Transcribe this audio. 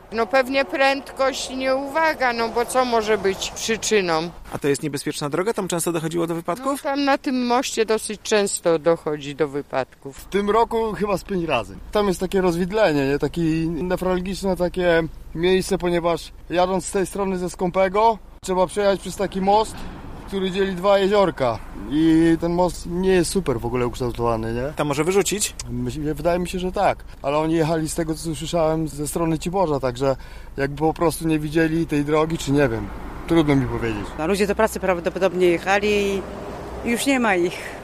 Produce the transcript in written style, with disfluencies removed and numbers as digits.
No pewnie prędkość i nieuwaga, no bo co może być przyczyną? A to jest niebezpieczna droga? Tam często dochodziło do No, wypadków? tam na tym moście dosyć często dochodzi do wypadków. W tym roku chyba z 5 razy. Tam jest takie rozwidlenie, nie? Takie newralgiczne takie miejsce, ponieważ jadąc z tej strony ze Skąpego trzeba przejechać przez taki most, który dzieli 2 jeziorka. I ten most nie jest super w ogóle ukształtowany, nie? Tam może wyrzucić? Wydaje mi się, że tak. Ale oni jechali z tego, co słyszałem, ze strony Ciborza, także jakby po prostu nie widzieli tej drogi, czy nie wiem. Trudno mi powiedzieć. Ludzie do pracy prawdopodobnie jechali i już nie ma ich.